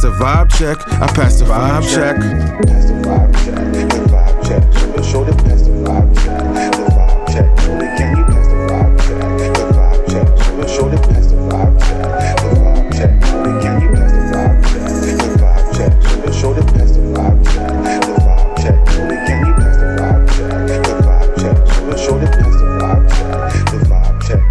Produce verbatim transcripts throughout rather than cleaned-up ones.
the vibe check. I pass the vibe check. Pass the vibe check. The vibe check. Shoulder, shoulder, pass the vibe check. The vibe check. Shoulder, can you pass the vibe check? The vibe check. Shoulder, shoulder, pass the vibe check. The vibe check. Shoulder, can you pass the vibe check? The vibe check. Shoulder, shoulder, pass the vibe check. The vibe check. Shoulder, can you pass the vibe check? The vibe check. Shoulder, shoulder, pass the vibe check. The vibe check.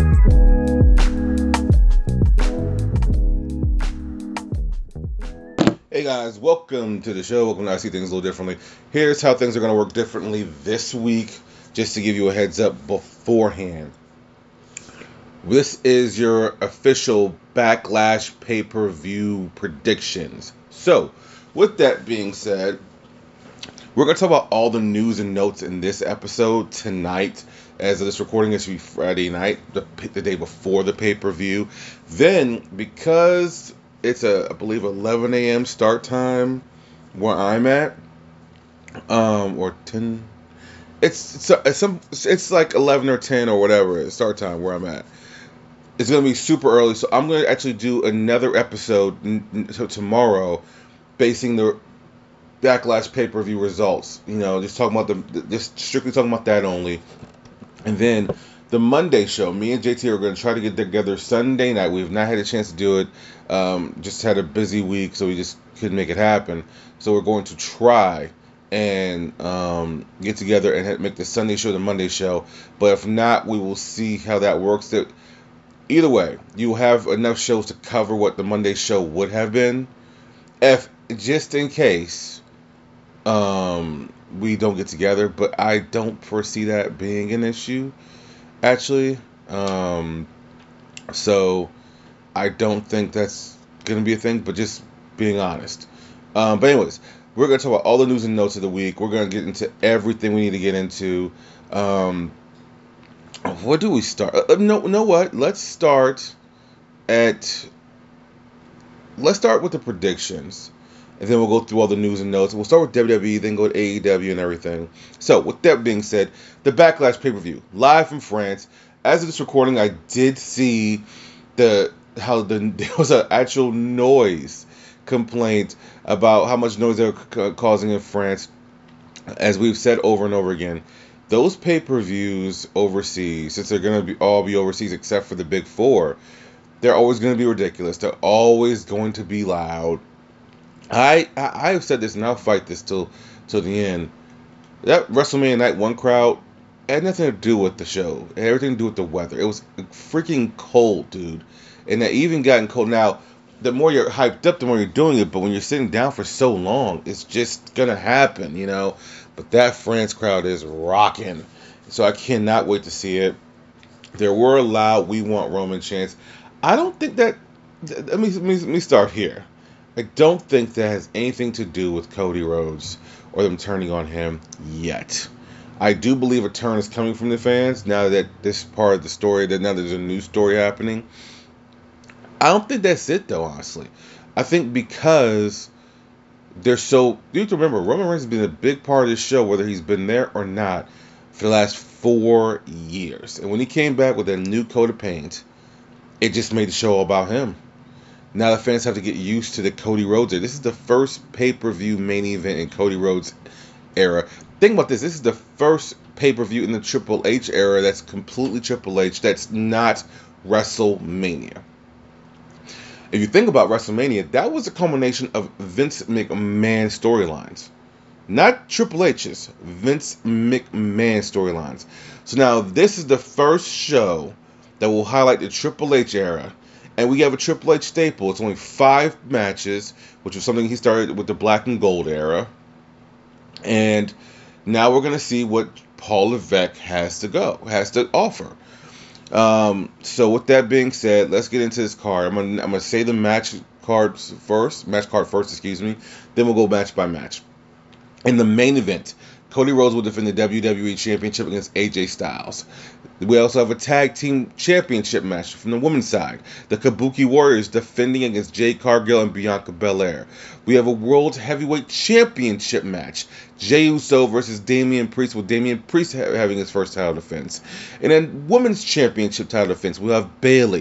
Hey guys, welcome to the show. Welcome to I See Things a Little Differently. Here's how things are going to work differently this week, just to give you a heads up beforehand. This is your official Backlash pay-per-view predictions. So, with that being said, we're going to talk about all the news and notes in this episode tonight. As of this recording, this will be Friday night, the, the day before the pay-per-view. Then, because it's a, I believe, eleven a.m. start time where I'm at, um, or ten. It's it's, it's some it's like eleven or ten or whatever it's start time where I'm at. It's gonna be super early, so I'm gonna actually do another episode so tomorrow, basing the Backlash pay per view results. You know, just talking about the just strictly talking about that only, and then the Monday show, me and J T are going to try to get together Sunday night. We've not had a chance to do it. Um, just had a busy week, so we just couldn't make it happen. So we're going to try and um, get together and make the Sunday show the Monday show. But if not, we will see how that works. That either way, you have enough shows to cover what the Monday show would have been. If just in case um, we don't get together, but I don't foresee that being an issue. Actually, um, so I don't think that's going to be a thing, but just being honest. Um, but anyways, we're going to talk about all the news and notes of the week. We're going to get into everything we need to get into. Um, where do we start? Uh, no, know what? Let's start at, let's start with the predictions. And then we'll go through all the news and notes. We'll start with W W E, then go to A E W and everything. So, with that being said, the Backlash pay-per-view, live from France. As of this recording, I did see the how the there was an actual noise complaint about how much noise they were causing in France. As we've said over and over again, those pay-per-views overseas, since they're going to be all be overseas except for the big four, they're always going to be ridiculous. They're always going to be loud. I, I I've said this and I'll fight this till till the end. That WrestleMania Night One crowd had nothing to do with the show. It had everything to do with the weather. It was freaking cold, dude. And that even gotten cold. Now, the more you're hyped up, the more you're doing it. But when you're sitting down for so long, it's just gonna happen, you know. But that France crowd is rocking. So I cannot wait to see it. There were a loud "We Want Roman" chants. I don't think that. Let me let me, let me start here. I don't think that has anything to do with Cody Rhodes or them turning on him yet. I do believe a turn is coming from the fans now that this part of the story, that now there's a new story happening. I don't think that's it, though, honestly. I think because they're so... You have to remember, Roman Reigns has been a big part of this show, whether he's been there or not, for the last four years. And when he came back with a new coat of paint, it just made the show all about him. Now the fans have to get used to the Cody Rhodes era. This is the first pay-per-view main event in Cody Rhodes' era. Think about this. This is the first pay-per-view in the Triple H era that's completely Triple H. That's not WrestleMania. If you think about WrestleMania, that was a culmination of Vince McMahon storylines. Not Triple H's. Vince McMahon storylines. So now this is the first show that will highlight the Triple H era. And we have a Triple H staple. It's only five matches, which was something he started with the Black and Gold era. And now we're going to see what Paul Levesque has to go, has to offer. Um, so with that being said, let's get into this card. I'm going I'm to say the match cards first, match card first, excuse me. Then we'll go match by match. In the main event, Cody Rhodes will defend the W W E Championship against A J Styles. We also have a tag team championship match from the women's side. The Kabuki Warriors defending against Jade Cargill and Bianca Belair. We have a World Heavyweight Championship match. Jey Uso versus Damian Priest, with Damian Priest having his first title defense. And then Women's Championship title defense, we'll have Bayley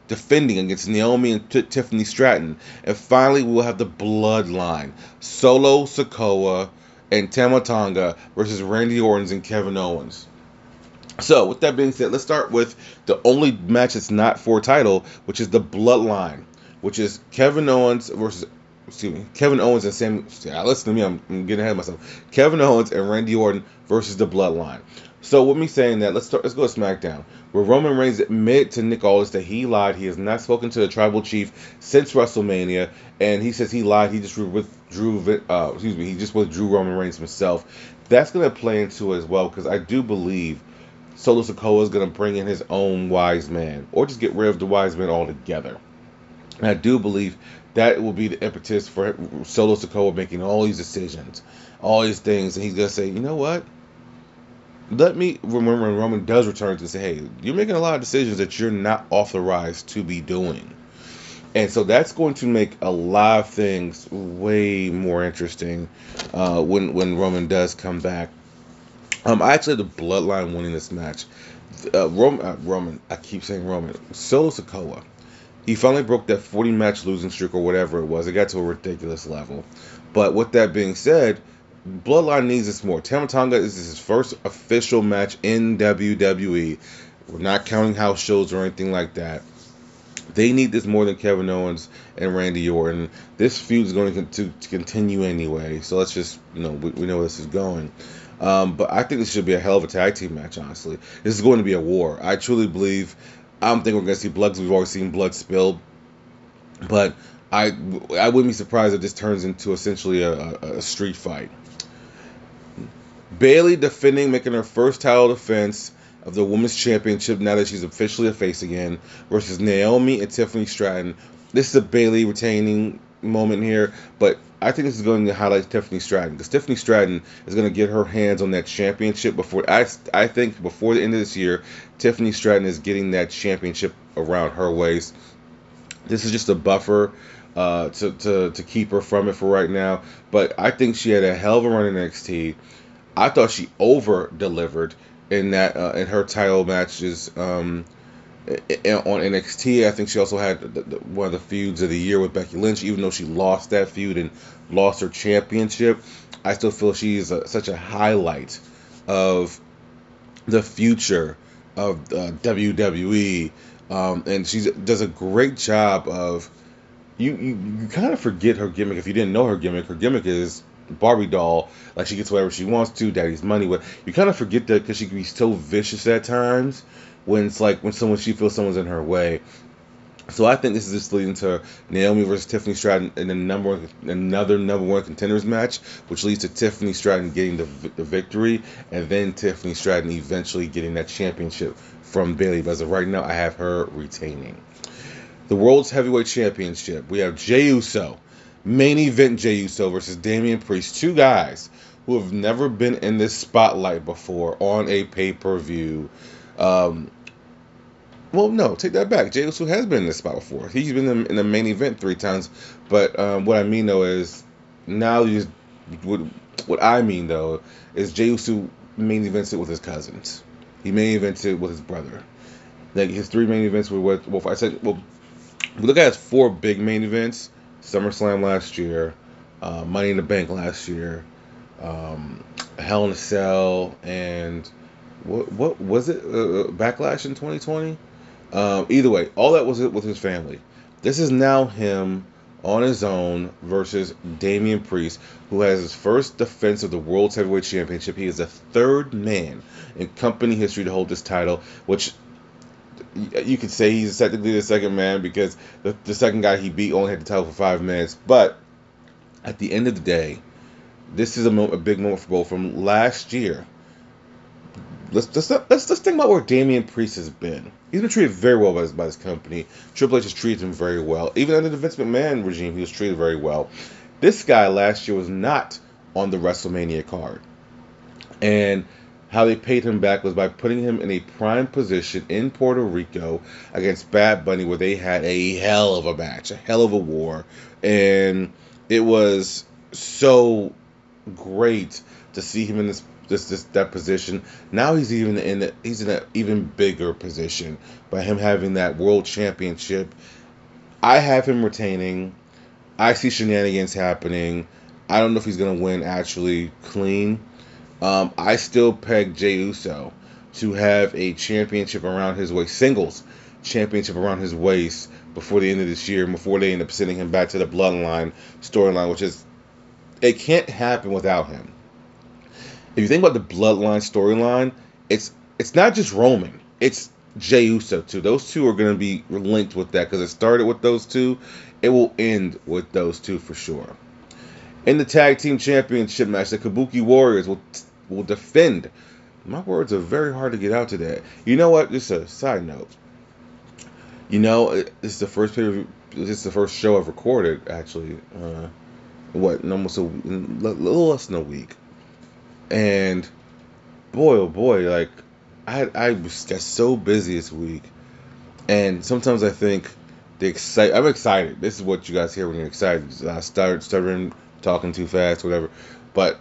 defending against Naomi and T- Tiffany Stratton. And finally, we'll have the Bloodline. Solo Sikoa and Tama Tonga versus Randy Orton and Kevin Owens. So, with that being said, let's start with the only match that's not for a title, which is the Bloodline, which is Kevin Owens versus, excuse me, Kevin Owens and Sam. Yeah, listen to me, I'm, I'm getting ahead of myself. Kevin Owens and Randy Orton versus the Bloodline. So, with me saying that, let's start. Let's go to SmackDown, where Roman Reigns admitted to Nick Aldis that he lied. He has not spoken to the Tribal Chief since WrestleMania, and he says he lied. He just withdrew. Uh, excuse me. He just withdrew Roman Reigns himself. That's going to play into it as well, because I do believe Solo Sikoa is going to bring in his own wise man, or just get rid of the wise man altogether. And I do believe that will be the impetus for Solo Sikoa making all these decisions, all these things, and he's going to say, you know what? Let me remember when Roman does return to say, hey, you're making a lot of decisions that you're not authorized to be doing. And so that's going to make a lot of things way more interesting uh, when, when Roman does come back. Um, I actually had the Bloodline winning this match. Uh, Roman, uh, Roman, I keep saying Roman. Solo Sikoa, he finally broke that forty match losing streak or whatever it was. It got to a ridiculous level. But with that being said, Bloodline needs this more. Tama Tonga is his first official match in W W E. We're not counting house shows or anything like that. They need this more than Kevin Owens and Randy Orton. This feud is going to, to continue anyway. So let's just, you know, we, we know where this is going. Um, but I think this should be a hell of a tag team match, honestly. This is going to be a war. I truly believe, I don't think we're going to see blood because we've already seen blood spilled. But I, I wouldn't be surprised if this turns into essentially a, a, a street fight. Bayley defending, making her first title defense of the Women's Championship now that she's officially a face again, versus Naomi and Tiffany Stratton. This is a Bayley retaining moment here, but I think this is going to highlight Tiffany Stratton, because Tiffany Stratton is going to get her hands on that championship before, I, I think before the end of this year, Tiffany Stratton is getting that championship around her waist. This is just a buffer uh, to, to, to keep her from it for right now, but I think she had a hell of a run in N X T. I thought she over-delivered in that uh, in her title matches um, on N X T. I think she also had the, the, one of the feuds of the year with Becky Lynch, even though she lost that feud and lost her championship. I still feel she's a, such a highlight of the future of uh, W W E, um, and she does a great job of. You, you you kind of forget her gimmick if you didn't know her gimmick. Her gimmick is Barbie doll, like she gets whatever she wants to, daddy's money. But you kind of forget that because she can be so vicious at times when it's like when someone she feels someone's in her way. So I think this is just leading to Naomi versus Tiffany Stratton in a number another number one contenders match, which leads to Tiffany Stratton getting the, the victory, and then Tiffany Stratton eventually getting that championship from Bayley. But as of right now, I have her retaining. The World's Heavyweight Championship. We have Jey Uso, main event Jey Uso versus Damian Priest. Two guys who have never been in this spotlight before on a pay-per-view. Um, well, no, take that back. Jey Uso has been in this spot before. He's been in, in the main event three times. But um, what I mean, though, is now you what, what I mean, though, is Jey Uso main events it with his cousins. He main evented with his brother. Like his three main events were with, well, I said, well, we look at his four big main events: SummerSlam last year, uh, Money in the Bank last year, um, Hell in a Cell, and what what was it? Uh, Backlash in twenty twenty. Um, either way, all that was it with his family. This is now him on his own versus Damian Priest, who has his first defense of the World's Heavyweight Championship. He is the third man in company history to hold this title, which you could say he's technically the second man because the, the second guy he beat only had the title for five minutes. But at the end of the day, this is a, mo- a big moment for both. From last year, let's let's let's let's think about where Damian Priest has been. He's been treated very well by his, by his company. Triple H has treated him very well. Even under the Vince McMahon regime, he was treated very well. This guy last year was not on the WrestleMania card, and how they paid him back was by putting him in a prime position in Puerto Rico against Bad Bunny, where they had a hell of a match, a hell of a war. And it was so great to see him in this this this that position. Now he's even in a, he's in an even bigger position by him having that world championship. I have him retaining. I see shenanigans happening. I don't know if he's gonna win actually clean. Um, I still peg Jey Uso to have a championship around his waist, singles championship around his waist before the end of this year, before they end up sending him back to the Bloodline storyline, which is, it can't happen without him. If you think about the Bloodline storyline, it's it's not just Roman, it's Jey Uso too. Those two are going to be linked with that because it started with those two. It will end with those two for sure. In the tag team championship match, the Kabuki Warriors will will defend. My words are very hard to get out today. You know what? Just a side note. You know, this is the first pay this is the first show I've recorded actually. Uh, what? Almost a little less than a week. And boy, oh boy, like I I was got so busy this week, and sometimes I think the excite I'm excited. This is what you guys hear when you're excited. I start stuttering, talking too fast, whatever. But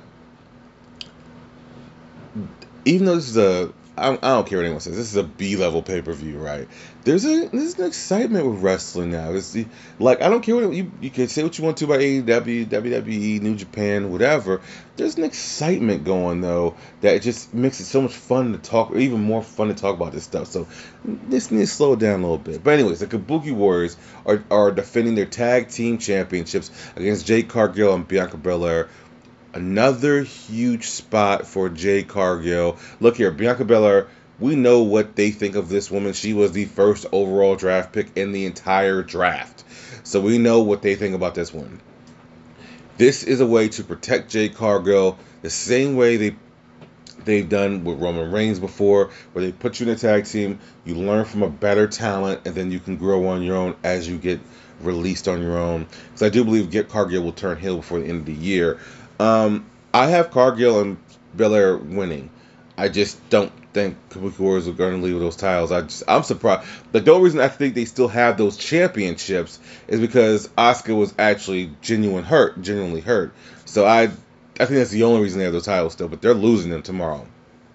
even though this is a I don't, I don't care what anyone says. This is a B-level pay-per-view, right? There's a there's an excitement with wrestling now. It's the, like I don't care what you you can say what you want to about A E W, W W E, New Japan, whatever. There's an excitement going though that just makes it so much fun to talk, or even more fun to talk about this stuff. So this needs to slow it down a little bit. But anyways, the Kabuki Warriors are are defending their tag team championships against Jade Cargill and Bianca Belair. Another huge spot for Jade Cargill. Look here, Bianca Belair, we know what they think of this woman. She was the first overall draft pick in the entire draft. So we know what they think about this one. This is a way to protect Jade Cargill the same way they, they've done with Roman Reigns before, where they put you in a tag team, you learn from a better talent, and then you can grow on your own as you get released on your own. Because I do believe Get Cargill will turn heel before the end of the year. Um, I have Cargill and Belair winning. I just don't think Kabuki Warriors are going to leave with those titles. I just, I'm surprised. Like, the only reason I think they still have those championships is because Asuka was actually genuine hurt, genuinely hurt. So I, I think that's the only reason they have those titles still. But they're losing them tomorrow.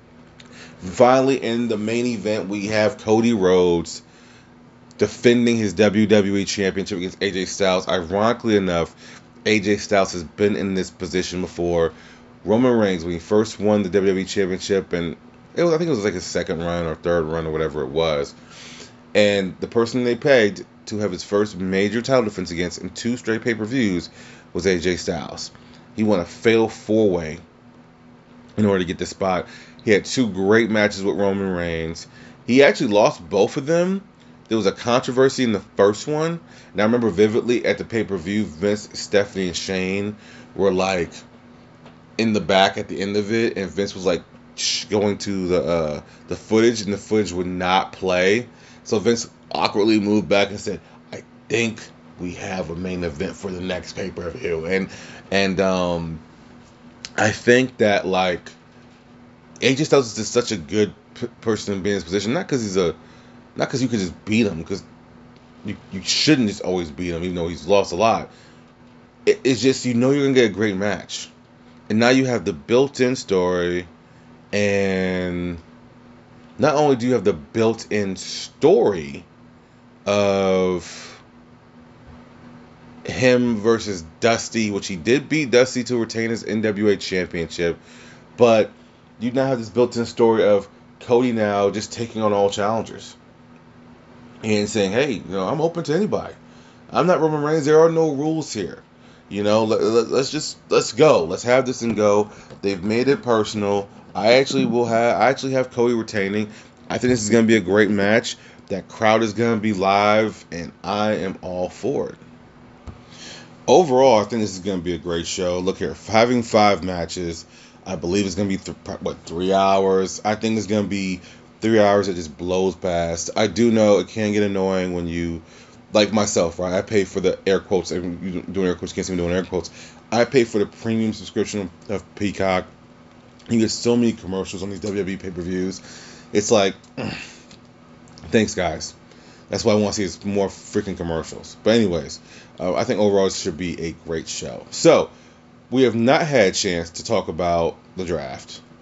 Finally, in the main event, we have Cody Rhodes defending his W W E Championship against A J Styles. Ironically enough, A J Styles has been in this position before. Roman Reigns, when he first won the W W E Championship, and it was, I think it was like his second run or third run or whatever it was, and the person they pegged to have his first major title defense against in two straight pay-per-views was A J Styles. He won a fatal four-way in order to get this spot. He had two great matches with Roman Reigns. He actually lost both of them. There was a controversy in the first one, and I remember vividly at the pay-per-view, Vince, Stephanie, and Shane were like in the back at the end of it, and Vince was like going to the uh, the footage, and the footage would not play. So Vince awkwardly moved back and said, "I think we have a main event for the next pay-per-view," and and um, I think that like A J Styles is just such a good p- person to be in his position, not because he's a Not because you could just beat him, because you, you shouldn't just always beat him, even though he's lost a lot. It, it's just, you know you're going to get a great match. And now you have the built-in story, and not only do you have the built-in story of him versus Dusty, which he did beat Dusty to retain his N W A Championship, but you now have this built-in story of Cody now just taking on all challengers. And saying, hey, you know, I'm open to anybody. I'm not Roman Reigns. There are no rules here. You know, let, let, let's just, let's go. Let's have this and go. They've made it personal. I actually will have, I actually have Cody retaining. I think this is going to be a great match. That crowd is going to be live, and I am all for it. Overall, I think this is going to be a great show. Look here, having five matches, I believe it's going to be, th- what, three hours. I think it's going to be Three hours that just blows past. I do know it can get annoying when you, like myself, right? I pay for the air quotes. And you doing air quotes, you can't see me doing air quotes. I pay for the premium subscription of Peacock. You get so many commercials on these W W E pay-per-views. It's like, thanks, guys. That's why I want to see is more freaking commercials. But anyways, uh, I think overall it should be a great show. So, we have not had a chance to talk about the draft.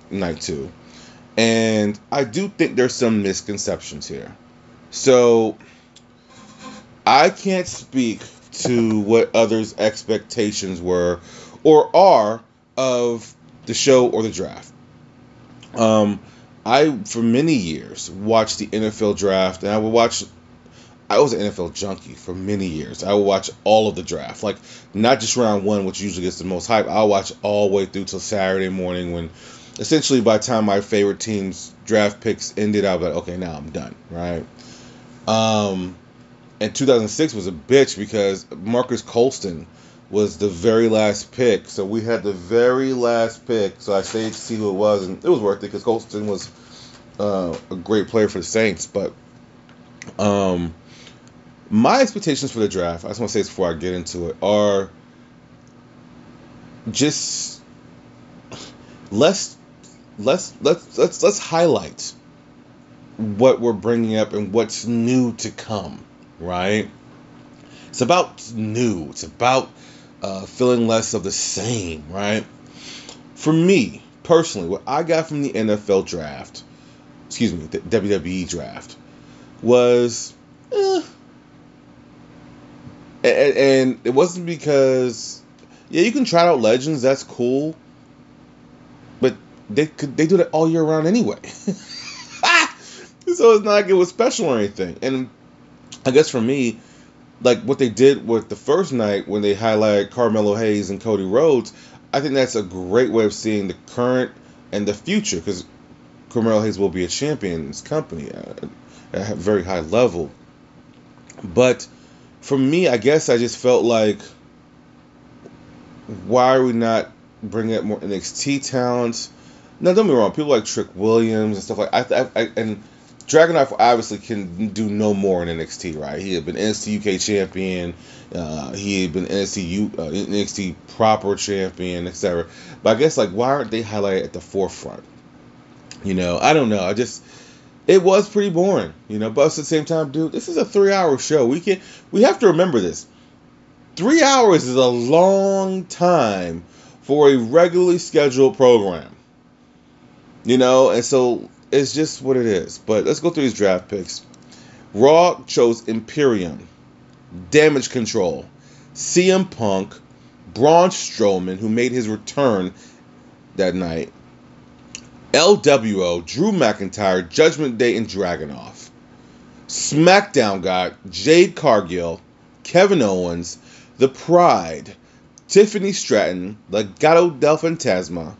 night two. And I do think there's some misconceptions here. So I can't speak to what others' expectations were or are of the show or the draft. Um, I, for many years, watched the N F L draft, and I would watch, I was an N F L junkie for many years. I would watch all of the draft, like, not just round one, which usually gets the most hype. I'll watch all the way through till Saturday morning when, essentially, by the time my favorite team's draft picks ended, I was like, okay, now I'm done, right? Um, and two thousand six was a bitch because Marcus Colston was the very last pick. So we had the very last pick. So I stayed to see who it was, and it was worth it because Colston was uh, a great player for the Saints. But um, my expectations for the draft, I just want to say this before I get into it, are just let's let's let's let's let's highlight what we're bringing up and what's new to come, right? It's about new. It's about uh, feeling less of the same, right? For me, personally, what I got from the N F L draft, excuse me, the W W E draft, was, eh. and, and it wasn't because, yeah, you can try out legends, that's cool, but they could they do that all year round anyway. So it's not like it was special or anything. And I guess for me, like what they did with the first night when they highlighted Carmelo Hayes and Cody Rhodes, I think that's a great way of seeing the current and the future, because Carmelo Hayes will be a champion in this company at a very high level. But for me, I guess I just felt like, why are we not bringing up more N X T talent? Now, don't get me wrong, people like Trick Williams and stuff like I, I, I and Dragunov obviously can do no more in N X T, right? He had been N X T U K champion, uh, he had been N X T U, uh, N X T proper champion, et cetera. But I guess, like, why aren't they highlighted at the forefront? You know, I don't know. I just, it was pretty boring, you know. But at the same time, dude, this is a three-hour show. We can, we have to remember this. Three hours is a long time for a regularly scheduled program, you know, and so it's just what it is. But let's go through these draft picks. Raw chose Imperium, Damage Control, C M Punk, Braun Strowman, who made his return that night, L W O, Drew McIntyre, Judgment Day, and Dragunov. SmackDown got Jade Cargill, Kevin Owens, The Pride, Tiffany Stratton, Legado del Fantasma,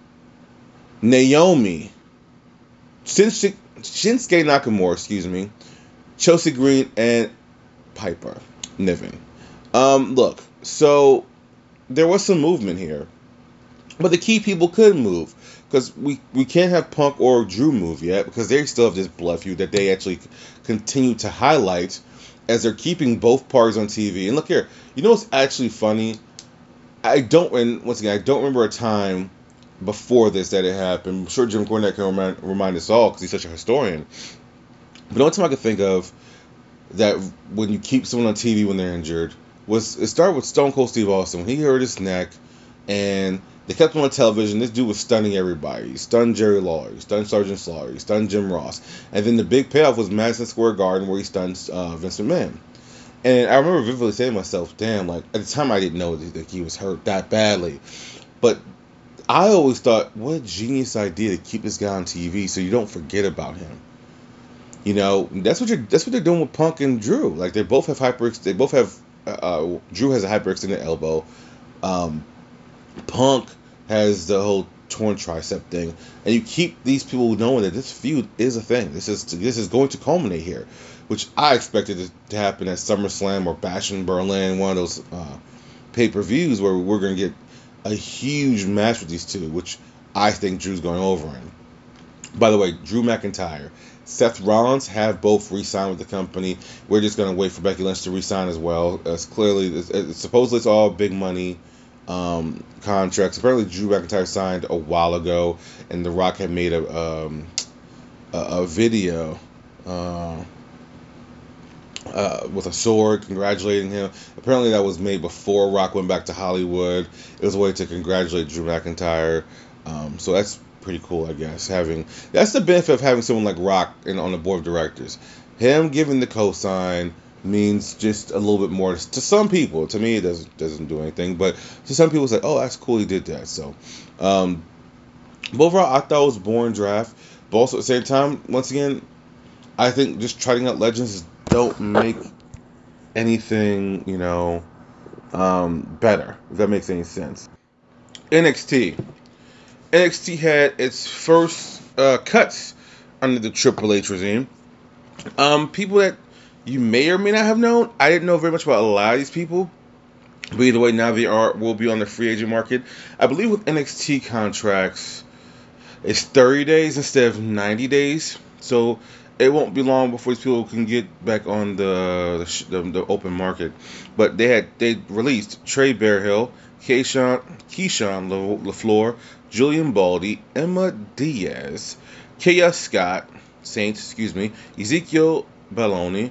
Naomi, Shinsuke, Shinsuke Nakamura, excuse me, Chelsea Green, and Piper Niven. Um, look, so there was some movement here, but the key people couldn't move because we, we can't have Punk or Drew move yet because they still have this blood feud that they actually continue to highlight as they're keeping both parties on T V. And look here, you know what's actually funny? I don't, and once again, I don't remember a time before this that it happened. I'm sure Jim Cornette can remind, remind us all because he's such a historian. But the only time I could think of that when you keep someone on T V when they're injured was, it started with Stone Cold Steve Austin. When he hurt his neck and they kept him on television, this dude was stunning everybody. He stunned Jerry Lawler, he stunned Sergeant Slaughter, he stunned Jim Ross. And then the big payoff was Madison Square Garden where he stunned uh, Vince McMahon. And I remember vividly saying to myself, damn, like, at the time I didn't know that he was hurt that badly. But I always thought, what a genius idea to keep this guy on T V so you don't forget about him. You know, that's what you're, that's what they're doing with Punk and Drew. Like, they both have hyper, they both have, uh, Drew has a hyperextended elbow. Um, Punk has the whole torn tricep thing. And you keep these people knowing that this feud is a thing. This is, this is going to culminate here, which I expected it to happen at SummerSlam or Bash in Berlin, one of those uh, pay-per-views where we're going to get a huge match with these two, which I think Drew's going over in. By the way, Drew McIntyre, Seth Rollins have both re-signed with the company. We're just going to wait for Becky Lynch to re-sign as well. As clearly, it's, it's, supposedly it's all big money um, contracts. Apparently, Drew McIntyre signed a while ago, and The Rock had made a um, a, a video uh, uh, with a sword congratulating him. Apparently, that was made before Rock went back to Hollywood. It was a way to congratulate Drew McIntyre. Um, so that's pretty cool, I guess. Having that's the benefit of having someone like Rock in, on the board of directors. Him giving the cosign means just a little bit more to some people. To me, it doesn't doesn't do anything, but to some people, it's like, oh, that's cool, he did that. So, um, but overall, I thought it was a boring draft. But also at the same time, once again, I think just trotting out legends don't make anything, you know, um, better, if that makes any sense. N X T. N X T had its first uh, cuts under the Triple H regime. Um, people that you may or may not have known. I didn't know very much about a lot of these people. But either way, now they are will be on the free agent market. I believe with N X T contracts, it's thirty days instead of ninety days. So it won't be long before these people can get back on the the, the open market. But they had they released Trey Bearhill, Keyshawn Keyshawn LaFleur, Julian Baldy, Emma Diaz, Kaya Scott, Saints, excuse me, Ezekiel Belloni,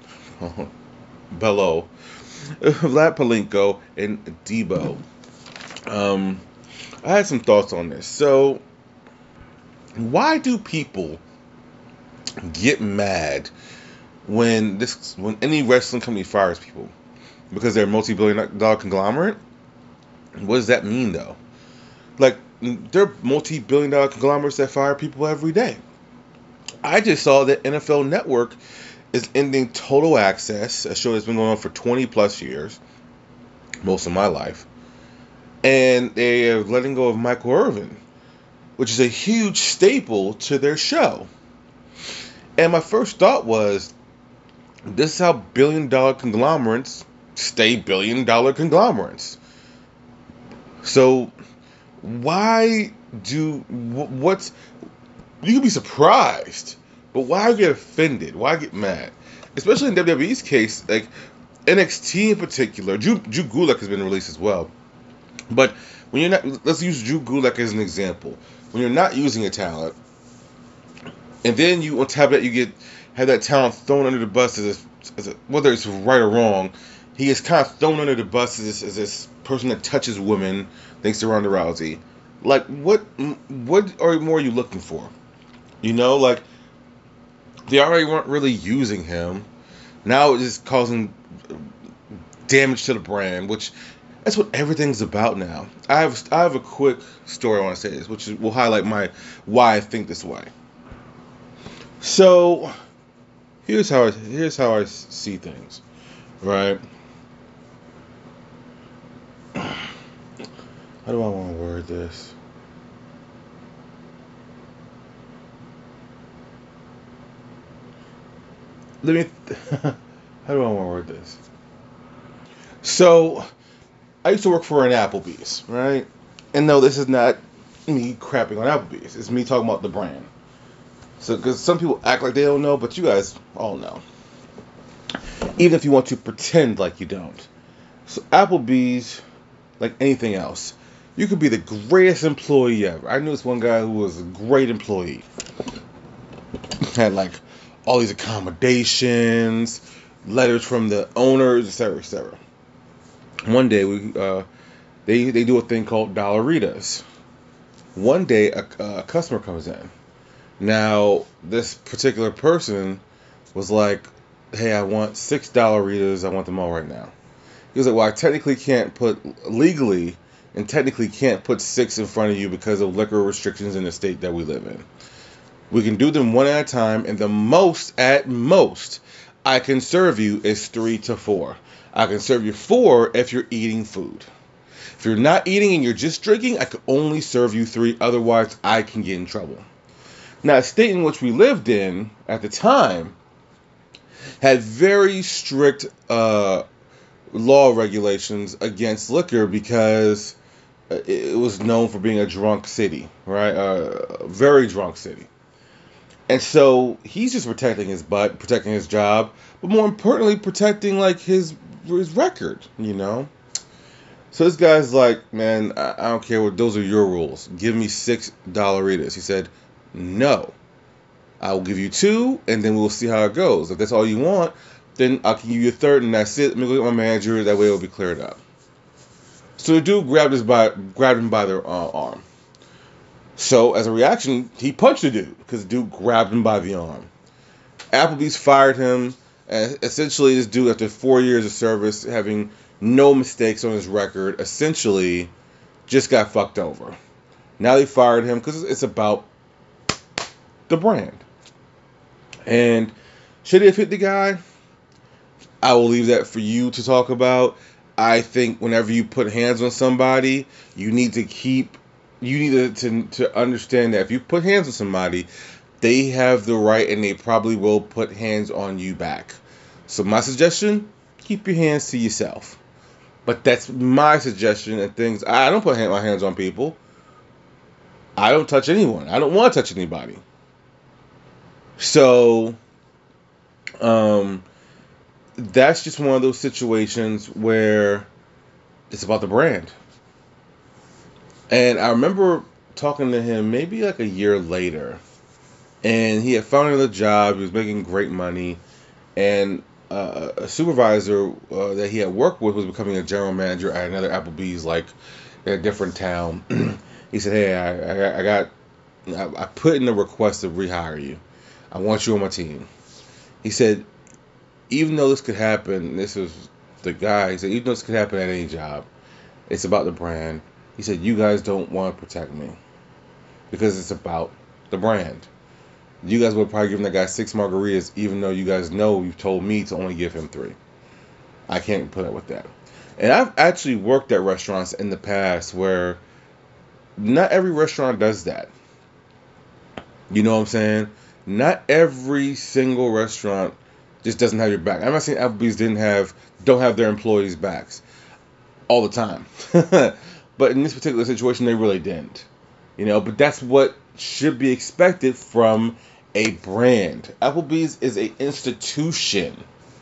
Bello, Vlad Palenko, and Debo. Um, I had some thoughts on this. So, why do people get mad when this when any wrestling company fires people? Because they're a multi-billion dollar conglomerate? What does that mean, though? Like, they're multi-billion dollar conglomerates that fire people every day. I just saw that N F L Network is ending Total Access, a show that's been going on for twenty plus years, most of my life. And they are letting go of Michael Irvin, which is a huge staple to their show. And my first thought was, this is how billion dollar conglomerates stay billion dollar conglomerates. So, why do, what's, you can be surprised, but why get offended? Why get mad? Especially in W W E's case, like N X T in particular. Drew, Drew Gulak has been released as well. But when you're not, let's use Drew Gulak as an example. When you're not using a talent, and then you on top of that you get have that talent thrown under the bus as, a, as a, whether it's right or wrong, he is kind of thrown under the bus as this, as this person that touches women, thanks to Ronda Rousey. Like, what what are more are you looking for? You know, like, they already weren't really using him. Now it's just causing damage to the brand, which that's what everything's about now. I have I have a quick story I want to say this, which will highlight my why I think this way. So here's how I, here's how I see things, right? How do I want to word this? Let me. Th- how do I want to word this? So, I used to work for an Applebee's, right? And no, this is not me crapping on Applebee's. It's me talking about the brand. So, because some people act like they don't know, but you guys all know. Even if you want to pretend like you don't. So, Applebee's, like anything else, you could be the greatest employee ever. I knew this one guy who was a great employee. Had like all these accommodations, letters from the owners, et cetera, et cetera. One day, we uh, they they do a thing called Dollaritas. One day, a, a customer comes in. Now, this particular person was like, hey, I want six Dollaritas. I want them all right now. He was like, well, I technically can't put, legally, and technically can't put six in front of you because of liquor restrictions in the state that we live in. We can do them one at a time, and the most, at most, I can serve you is three to four. I can serve you four if you're eating food. If you're not eating and you're just drinking, I can only serve you three. Otherwise, I can get in trouble. Now, the state in which we lived in at the time had very strict uh, law regulations against liquor because it was known for being a drunk city, right? Uh, a very drunk city. And so he's just protecting his butt, protecting his job, but more importantly, protecting like his his record, you know. So this guy's like, man, I, I don't care what, those are your rules. Give me six Dollaritas. He said, no, I will give you two, and then we'll see how it goes. If that's all you want, then I can give you a third, and that's it. Let me look at my manager. That way it'll be cleared up. So the dude grabbed his by grabbed him by the uh, arm. So as a reaction, he punched the dude because the dude grabbed him by the arm. Applebee's fired him. And essentially, this dude, after four years of service, having no mistakes on his record, essentially just got fucked over. Now they fired him because it's about the brand. And should he have hit the guy? I will leave that for you to talk about. I think whenever you put hands on somebody, you need to keep, you need to, to, to understand that if you put hands on somebody, they have the right and they probably will put hands on you back. So my suggestion, keep your hands to yourself. But that's my suggestion and things. I don't put my hands on people. I don't touch anyone. I don't want to touch anybody. So, um, that's just one of those situations where it's about the brand. And I remember talking to him maybe like a year later. And he had found another job. He was making great money. And uh, a supervisor uh, that he had worked with was becoming a general manager at another Applebee's, like in a different town. He said, "Hey, I, I, I got, I, I put in a request to rehire you. I want you on my team." He said, "Even though this could happen," this is the guy. He said, "Even though this could happen at any job, it's about the brand." He said, "You guys don't want to protect me because it's about the brand. You guys would probably give that guy six margaritas, even though you guys know you've told me to only give him three. I can't put up with that." And I've actually worked at restaurants in the past where not every restaurant does that. You know what I'm saying? Not every single restaurant just doesn't have your back. I'm not saying Applebee's didn't have, don't have their employees' backs all the time. But in this particular situation, they really didn't. You know, but that's what should be expected from a brand. Applebee's is an institution.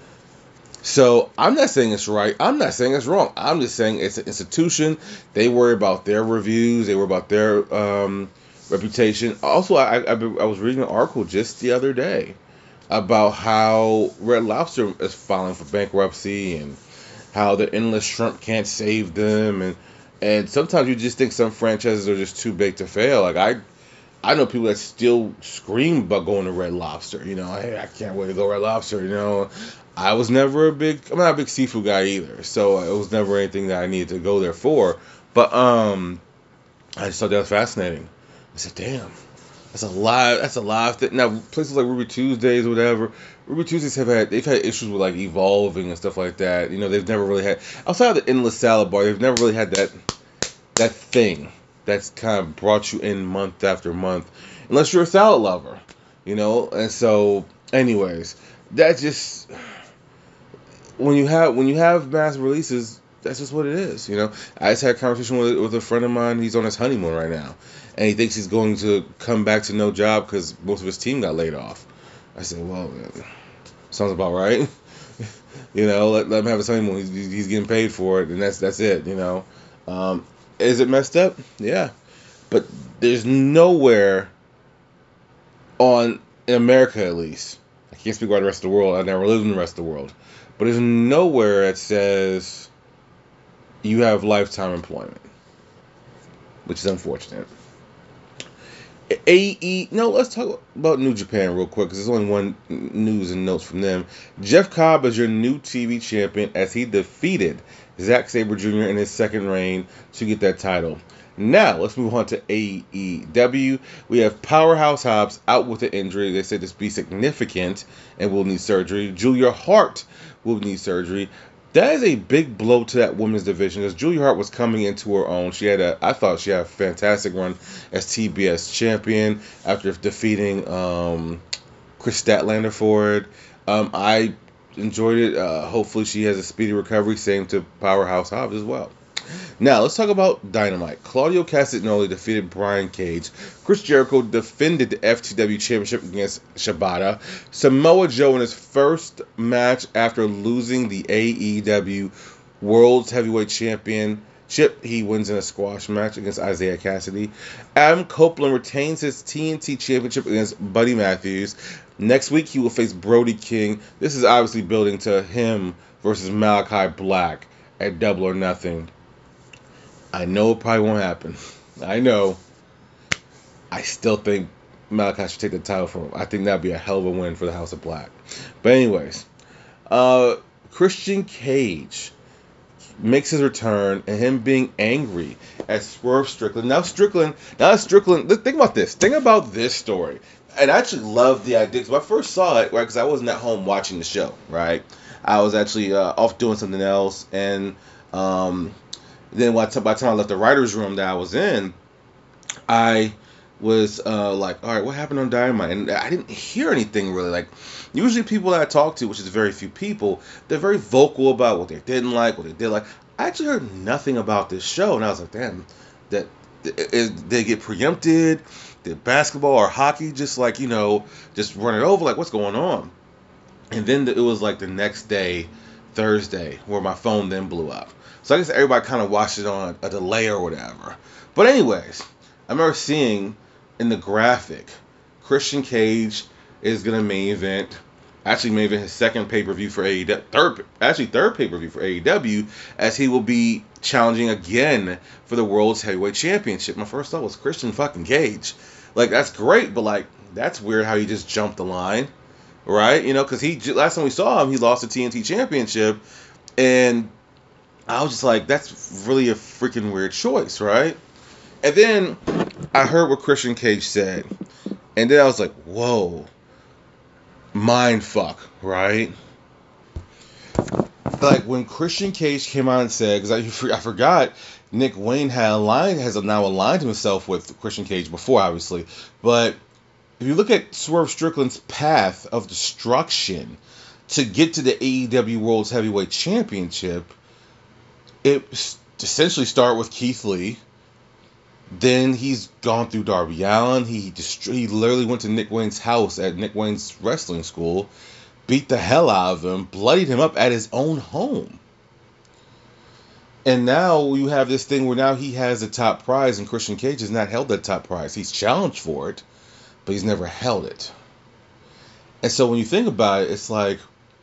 So I'm not saying it's right. I'm not saying it's wrong. I'm just saying it's an institution. They worry about their reviews. They worry about their um, reputation. Also, I, I, I was reading an article just the other day about how Red Lobster is filing for bankruptcy and how the endless shrimp can't save them. And, and sometimes you just think some franchises are just too big to fail. Like I I know people that still scream about going to Red Lobster. You know, hey, I can't wait to go Red Lobster. You know, I was never a big, I'm not a big seafood guy either. So it was never anything that I needed to go there for. But um, I just thought that was fascinating. I said, damn, that's a lot. That's a lot of thing. Now places like Ruby Tuesdays or whatever, Ruby Tuesdays have had, they've had issues with like evolving and stuff like that. You know, they've never really had, outside of the endless salad bar, they've never really had that that thing that's kind of brought you in month after month, unless you're a salad lover, you know. And so, anyways, that just when you have when you have mass releases, that's just what it is, you know. I just had a conversation with with a friend of mine. He's on his honeymoon right now, and he thinks he's going to come back to no job because most of his team got laid off. I said, well, sounds about right. You know, let, let him have his honeymoon. He's, he's getting paid for it, and that's that's it, you know. Um, is it messed up? Yeah. But there's nowhere on, in America at least, I can't speak about the rest of the world, I've never lived in the rest of the world, but there's nowhere that says you have lifetime employment, which is unfortunate. A E, no, let's talk about New Japan real quick, because there's only one news and notes from them. Jeff Cobb is your new T V champion as he defeated Zack Sabre Junior in his second reign to get that title. Now, let's move on to A E W. We have Powerhouse Hobbs out with an injury. They said this be significant and will need surgery. Julia Hart will need surgery. That is a big blow to that women's division, because Julia Hart was coming into her own. She had a, I thought she had a fantastic run as T B S champion after defeating um, Chris Statlander for it. Um, I enjoyed it. Uh, hopefully she has a speedy recovery. Same to Powerhouse Hobbs as well. Now, let's talk about Dynamite. Claudio Castagnoli defeated Brian Cage. Chris Jericho defended the F T W Championship against Shibata. Samoa Joe in his first match after losing the A E W World's Heavyweight Championship, he wins in a squash match against Isaiah Cassidy. Adam Copeland retains his T N T Championship against Buddy Matthews. Next week, he will face Brody King. This is obviously building to him versus Malachi Black at Double or Nothing. I know it probably won't happen. I know. I still think Malachi should take the title from him. I think that'd be a hell of a win for the House of Black. But anyways, uh, Christian Cage makes his return, and him being angry at Swerve Strickland. Now Strickland, now Strickland, think about this. Think about this story. And I actually love the idea. When I first saw it, right, because I wasn't at home watching the show, right? I was actually uh, off doing something else, and um, then by the time I left the writer's room that I was in, I was uh, like, all right, what happened on Dynamite? And I didn't hear anything really. Like, usually people that I talk to, which is very few people, they're very vocal about what they didn't like, what they did like. I actually heard nothing about this show, and I was like, damn, that did they get preempted? Did basketball or hockey just like, you know, just run it over? Like, what's going on? And then it was like the next day, Thursday, where my phone then blew up. So I guess everybody kind of watched it on a delay or whatever. But anyways, I remember seeing in the graphic, Christian Cage is going to main event, actually main event his second pay-per-view for A E W, third, actually third pay-per-view for A E W, as he will be challenging again for the World's Heavyweight Championship. My first thought was Christian fucking Cage. Like, that's great, but like, that's weird how he just jumped the line, right? You know, because he, last time we saw him, he lost the T N T Championship, and I was just like, that's really a freaking weird choice, right? And then I heard what Christian Cage said, and then I was like, whoa, mind fuck, right? Like, when Christian Cage came out and said, because I, I forgot, Nick Wayne had aligned, has now aligned himself with Christian Cage before, obviously, but if you look at Swerve Strickland's path of destruction to get to the A E W World's Heavyweight Championship, it essentially started with Keith Lee. Then he's gone through Darby Allin. He dist- he literally went to Nick Wayne's house at Nick Wayne's wrestling school, beat the hell out of him, bloodied him up at his own home. And now you have this thing where now he has the top prize, and Christian Cage has not held that top prize. He's challenged for it, but he's never held it. And so when you think about it, it's like,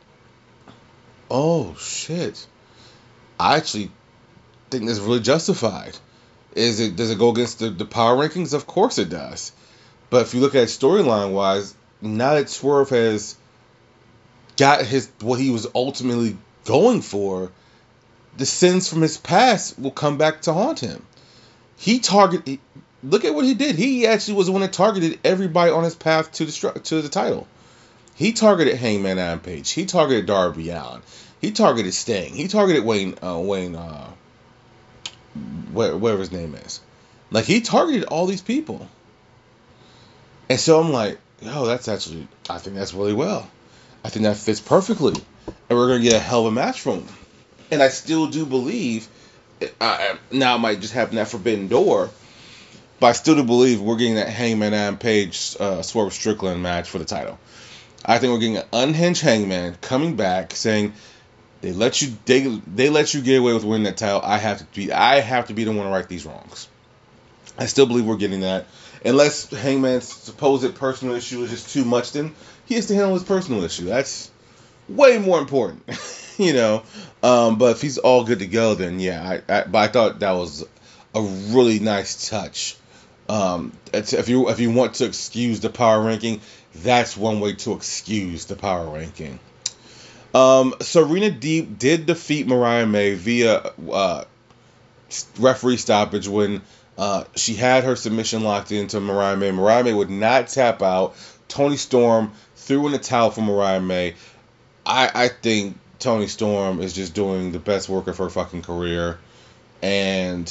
oh shit, I actually think this is really justified. Is it, does it go against the, the power rankings? Of course it does. But if you look at storyline wise, now that Swerve has got his what he was ultimately going for, the sins from his past will come back to haunt him. He targeted. Look at what he did. He actually was the one that targeted everybody on his path to the to the title. He targeted Hangman Adam Page. He targeted Darby Allin. He targeted Sting. He targeted Wayne. Uh, Wayne. Uh, whatever his name is. Like, he targeted all these people. And so I'm like, yo, that's actually, I think that's really well. I think that fits perfectly. And we're going to get a hell of a match from him. And I still do believe, uh, now it might just happen that Forbidden Door, but I still do believe we're getting that Hangman Adam Page uh, Swerve Strickland match for the title. I think we're getting an unhinged Hangman coming back saying, They let you they they let you get away with winning that title. I have to be I have to be the one to right these wrongs. I still believe we're getting that. Unless Hangman's supposed personal issue is just too much, then he has to handle his personal issue. That's way more important, you know. Um, but if he's all good to go, then yeah. I, I but I thought that was a really nice touch. Um, if you if you want to excuse the power ranking, that's one way to excuse the power ranking. Um, Serena Deeb did defeat Mariah May via uh, referee stoppage when uh, she had her submission locked into Mariah May. Mariah May would not tap out. Toni Storm threw in the towel for Mariah May. I, I think Toni Storm is just doing the best work of her fucking career. And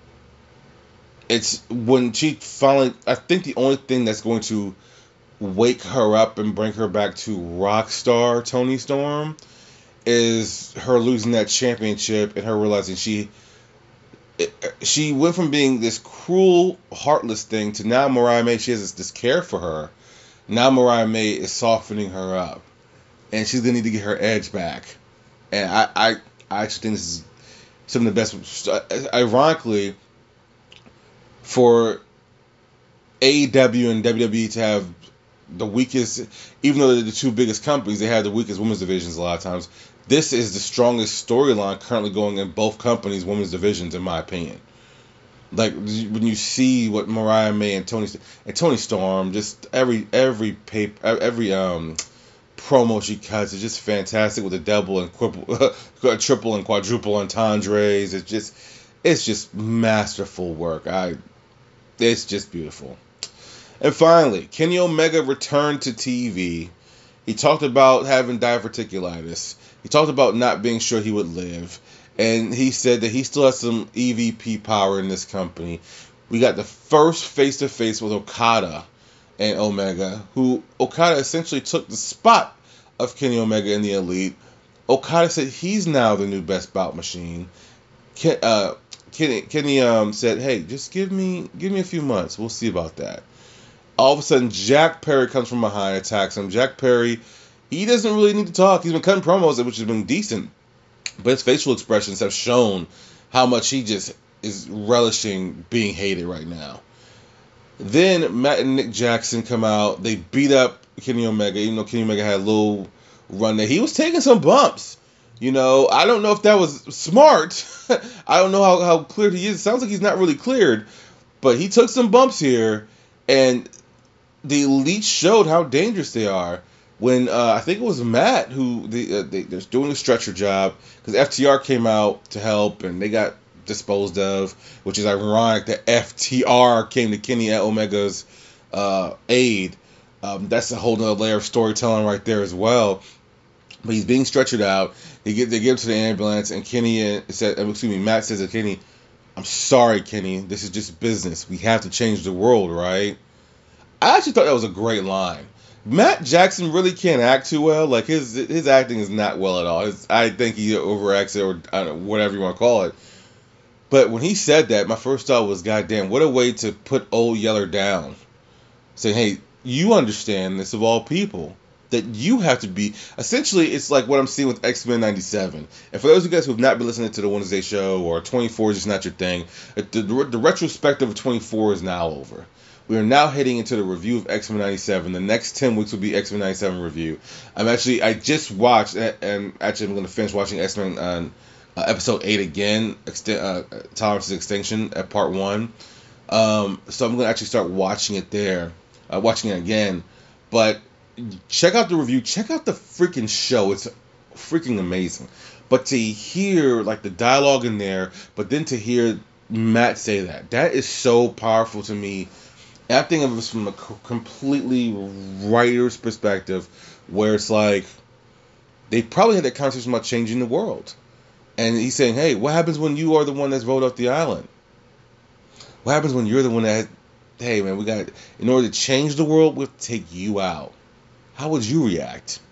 it's when she finally, I think the only thing that's going to wake her up and bring her back to rock star Toni Storm is her losing that championship and her realizing she she went from being this cruel, heartless thing to now Mariah May, she has this, this care for her. Now Mariah May is softening her up, and she's gonna need to get her edge back. And I I, I actually think this is some of the best. Ironically, for A E W and W W E to have the weakest, even though they're the two biggest companies, they have the weakest women's divisions a lot of times. This is the strongest storyline currently going in both companies' women's divisions, in my opinion. Like when you see what Mariah May and Tony and Tony Storm, just every every paper, every um promo she cuts is just fantastic with the double and quadruple, triple and quadruple entendres. It's just it's just masterful work. I it's just beautiful. And finally, Kenny Omega returned to T V. He talked about having diverticulitis. He talked about not being sure he would live. And he said that he still has some E V P power in this company. We got the first face-to-face with Okada and Omega, who Okada essentially took the spot of Kenny Omega in the Elite. Okada said he's now the new best bout machine. Ken, uh, Kenny, Kenny um, said, hey, just give me give me a few months. We'll see about that. All of a sudden, Jack Perry comes from behind, attacks him. Jack Perry, he doesn't really need to talk. He's been cutting promos, which has been decent. But his facial expressions have shown how much he just is relishing being hated right now. Then Matt and Nick Jackson come out. They beat up Kenny Omega, even though Kenny Omega had a little run there. He was taking some bumps. You know, I don't know if that was smart. I don't know how, how cleared he is. It sounds like he's not really cleared. But he took some bumps here. And the Elite showed how dangerous they are. When uh, I think it was Matt who they, uh, they, they're doing a stretcher job because F T R came out to help and they got disposed of, which is ironic that F T R came to Kenny Omega's uh, aid. Um, that's a whole nother layer of storytelling right there as well. But he's being stretchered out. They get they get him to the ambulance and Kenny uh, said, excuse me, Matt says to Kenny, "I'm sorry, Kenny. This is just business. We have to change the world, right?" I actually thought that was a great line. Matt Jackson really can't act too well. Like his his acting is not well at all. His, I think he overacts it, or I don't know, whatever you want to call it. But when he said that, my first thought was, "Goddamn, what a way to put Old Yeller down." Saying, "Hey, you understand this of all people that you have to be." Essentially, it's like what I'm seeing with X-Men ninety-seven. And for those of you guys who have not been listening to the Wednesday show, or twenty-four is just not your thing, the, the, the retrospective of twenty-four is now over. We are now heading into the review of X-Men ninety-seven. The next ten weeks will be X-Men ninety-seven review. I'm actually, I just watched, and actually I'm going to finish watching X-Men uh, uh, episode eight again, Exten- uh, Tolerance's Extinction at part one. Um, so I'm going to actually start watching it there, uh, watching it again. But check out the review. Check out the freaking show. It's freaking amazing. But to hear like the dialogue in there, but then to hear Matt say that, that is so powerful to me. And I think of this from a completely writer's perspective, where it's like they probably had that conversation about changing the world. And he's saying, hey, what happens when you are the one that's rolled off the island? What happens when you're the one that, hey, man, we got, in order to change the world, we have to take you out. How would you react?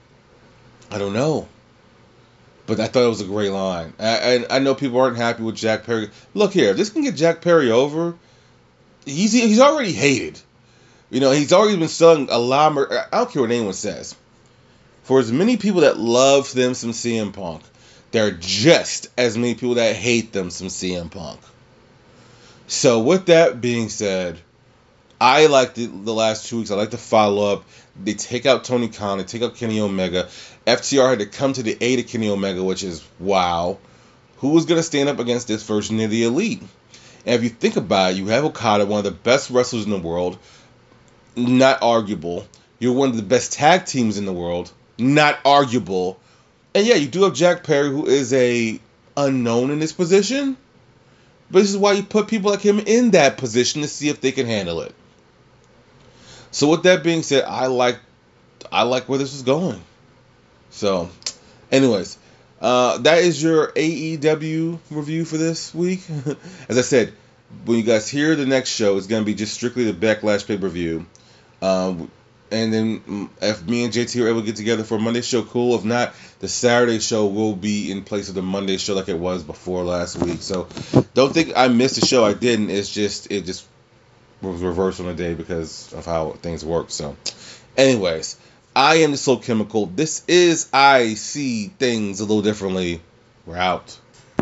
I don't know. But I thought it was a great line. And I, I know people aren't happy with Jack Perry. Look here, if this can get Jack Perry over, He's he's already hated. You know, he's already been selling a lot more. I don't care what anyone says. For as many people that love them some C M Punk, there are just as many people that hate them some C M Punk. So with that being said, I like the, the last two weeks. I like to follow up. They take out Tony Khan. They take out Kenny Omega. F T R had to come to the aid of Kenny Omega, which is, wow. Who was going to stand up against this version of the Elite? And if you think about it, you have Okada, one of the best wrestlers in the world, not arguable. You're one of the best tag teams in the world, not arguable. And yeah, you do have Jack Perry, who is a unknown in this position. But this is why you put people like him in that position to see if they can handle it. So with that being said, I like I like where this is going. So, anyways. Uh, that is your A E W review for this week. As I said, when you guys hear the next show, it's going to be just strictly the Backlash pay-per-view. Um, and then if me and J T are able to get together for a Monday show, cool. If not, the Saturday show will be in place of the Monday show like it was before last week. So don't think I missed a show. I didn't. It's just, it just was reversed on the day because of how things work. So anyways, I am the Soul Chemical. This is I See Things a Little Differently. We're out.